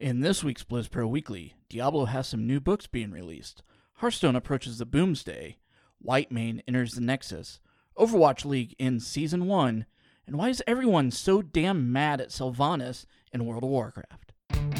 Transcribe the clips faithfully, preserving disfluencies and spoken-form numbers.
In this week's BlizzPro Weekly, Diablo has some new books being released, Hearthstone approaches the Boomsday, Whitemane enters the Nexus, Overwatch League in Season one, and why is everyone so damn mad at Sylvanas in World of Warcraft?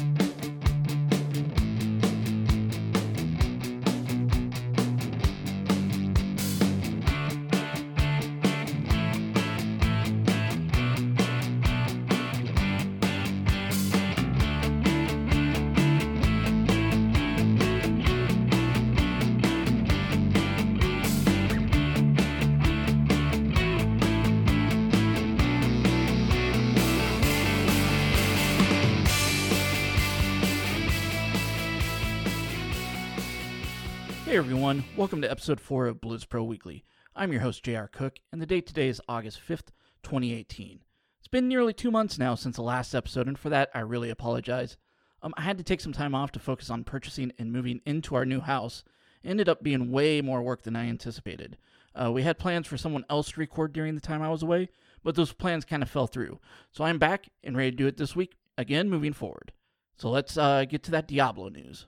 Hey everyone, welcome to episode four of BlizzPro Weekly. I'm your host J R Cook, and the date today is August fifth, twenty eighteen. It's been nearly two months now since the last episode, and for that I really apologize. Um, I had to take some time off to focus on purchasing and moving into our new house. It ended up being way more work than I anticipated. Uh, we had plans for someone else to record during the time I was away, but those plans kind of fell through. So I'm back and ready to do it this week, again moving forward. So let's uh, get to that Diablo news.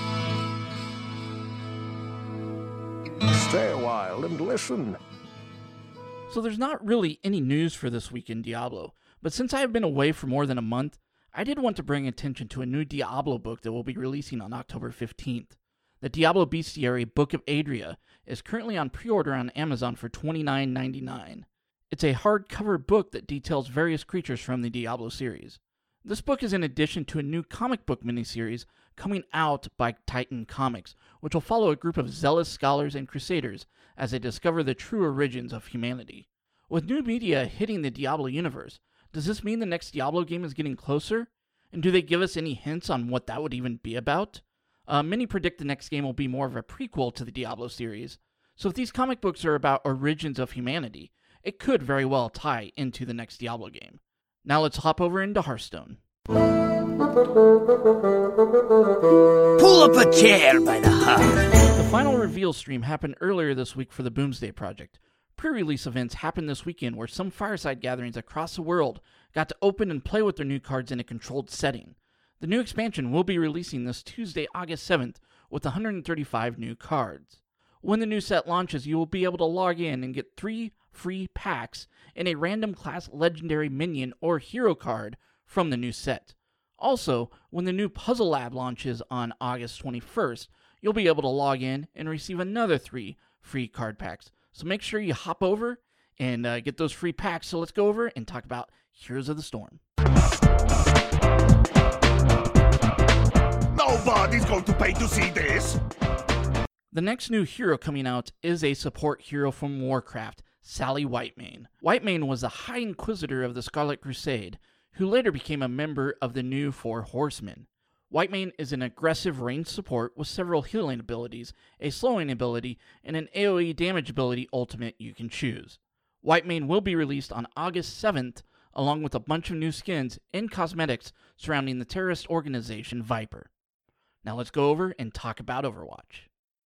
Stay a while and listen. So there's not really any news for this week in Diablo, but since I have been away for more than a month, I did want to bring attention to a new Diablo book that we'll be releasing on October fifteenth. The Diablo Bestiary Book of Adria is currently on pre-order on Amazon for twenty-nine ninety-nine. It's a hardcover book that details various creatures from the Diablo series. This book is in addition to a new comic book miniseries coming out by Titan Comics, which will follow a group of zealous scholars and crusaders as they discover the true origins of humanity. With new media hitting the Diablo universe, does this mean the next Diablo game is getting closer? And do they give us any hints on what that would even be about? Uh, many predict the next game will be more of a prequel to the Diablo series, so if these comic books are about origins of humanity, it could very well tie into the next Diablo game. Now let's hop over into Hearthstone. Pull up a chair by the heart. The final reveal stream happened earlier this week for the Boomsday Project. Pre-release events happened this weekend where some fireside gatherings across the world got to open and play with their new cards in a controlled setting. The new expansion will be releasing this Tuesday, August seventh, with one hundred thirty-five new cards. When the new set launches, you will be able to log in and get three free packs and a random class legendary minion or hero card from the new set. Also, when the new Puzzle Lab launches on August twenty-first, you'll be able to log in and receive another three free card packs. So make sure you hop over and uh, get those free packs. So let's go over and talk about Heroes of the Storm. Nobody's going to pay to see this. The next new hero coming out is a support hero from Warcraft, Sally Whitemane. Whitemane was the High Inquisitor of the Scarlet Crusade, who later became a member of the new Four Horsemen. Whitemane is an aggressive ranged support with several healing abilities, a slowing ability, and an AoE damage ability ultimate you can choose. Whitemane will be released on August seventh, along with a bunch of new skins and cosmetics surrounding the terrorist organization Viper. Now let's go over and talk about Overwatch.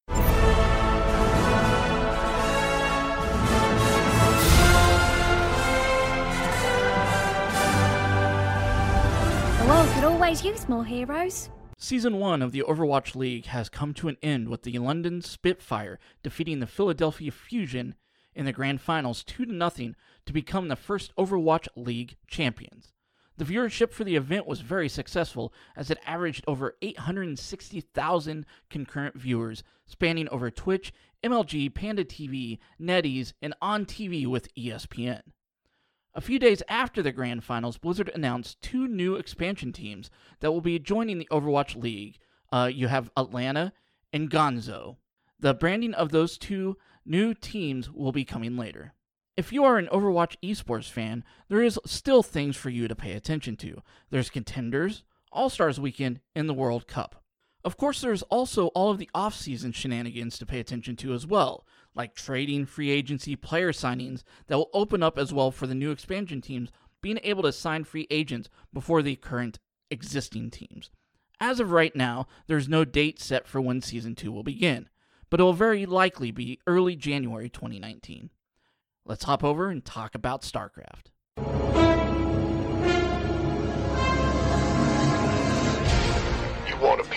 The world could always use more heroes. Season one of the Overwatch League has come to an end with the London Spitfire defeating the Philadelphia Fusion in the grand finals two to nothing to become the first Overwatch League champions. The viewership for the event was very successful as it averaged over eight hundred sixty thousand concurrent viewers spanning over Twitch, M L G, Panda T V, NetEase, and On T V with E S P N. A few days after the grand finals, Blizzard announced two new expansion teams that will be joining the Overwatch League. Uh, you have Atlanta and Gonzo. The branding of those two new teams will be coming later. If you are an Overwatch esports fan, there is still things for you to pay attention to. There's Contenders, All-Stars Weekend, and the World Cup. Of course, there's also all of the off-season shenanigans to pay attention to as well, like trading, free agency, player signings that will open up as well for the new expansion teams being able to sign free agents before the current existing teams. As of right now, there's no date set for when Season two will begin, but it will very likely be early January twenty nineteen. Let's hop over and talk about StarCraft.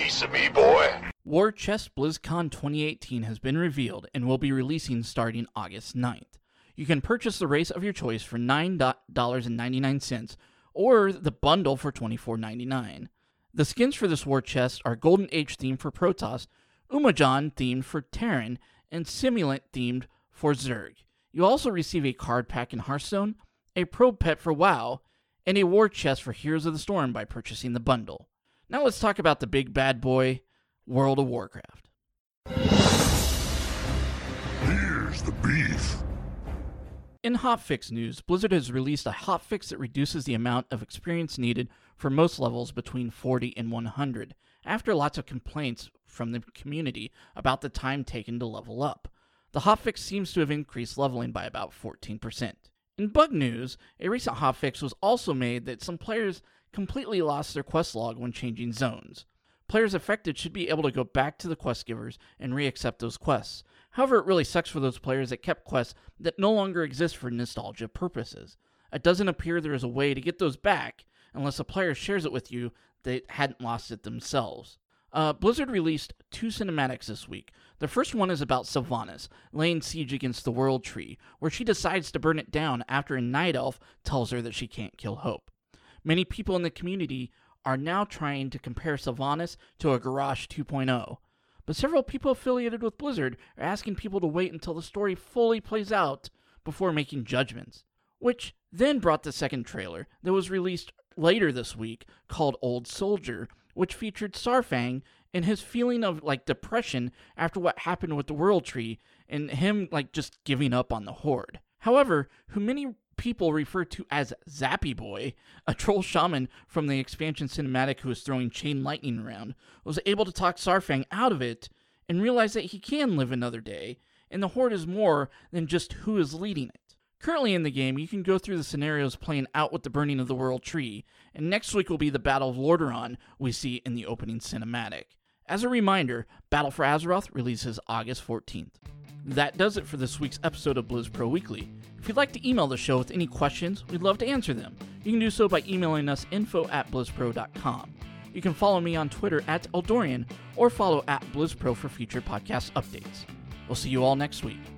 piece of me, boy. War Chest BlizzCon twenty eighteen has been revealed and will be releasing starting August ninth. You can purchase the race of your choice for nine dollars and ninety-nine cents or the bundle for twenty-four ninety-nine. The skins for this War Chest are Golden Age themed for Protoss, Umajan themed for Terran, and Simulant themed for Zerg. You also receive a card pack in Hearthstone, a probe pet for WoW, and a War Chest for Heroes of the Storm by purchasing the bundle. Now let's talk about the big bad boy, World of Warcraft. Here's the beef. In hotfix news, Blizzard has released a hotfix that reduces the amount of experience needed for most levels between forty and one hundred, after lots of complaints from the community about the time taken to level up. The hotfix seems to have increased leveling by about fourteen percent. In bug news, a recent hotfix was also made that some players completely lost their quest log when changing zones. Players affected should be able to go back to the quest givers and re-accept those quests. However, it really sucks for those players that kept quests that no longer exist for nostalgia purposes. It doesn't appear there is a way to get those back unless a player shares it with you that hadn't lost it themselves. Uh, Blizzard released two cinematics this week. The first one is about Sylvanas laying siege against the World Tree, where she decides to burn it down after a night elf tells her that she can't kill Hope. Many people in the community are now trying to compare Sylvanas to a Garrosh two point oh, but several people affiliated with Blizzard are asking people to wait until the story fully plays out before making judgments, which then brought the second trailer that was released later this week called Old Soldier, which featured Saurfang and his feeling of like depression after what happened with the World Tree and him like just giving up on the Horde. However, who many people refer to as Zappy Boy, a troll shaman from the expansion cinematic who was throwing chain lightning around, was able to talk Saurfang out of it and realize that he can live another day, and the Horde is more than just who is leading it. Currently in the game, you can go through the scenarios playing out with the burning of the World Tree, and next week will be the Battle of Lordaeron we see in the opening cinematic. As a reminder, Battle for Azeroth releases August fourteenth. That does it for this week's episode of Blizz Pro Weekly. If you'd like to email the show with any questions, we'd love to answer them. You can do so by emailing us info at blizzpro dot com. You can follow me on Twitter at Eldorian, or follow at BlizzPro for future podcast updates. We'll see you all next week.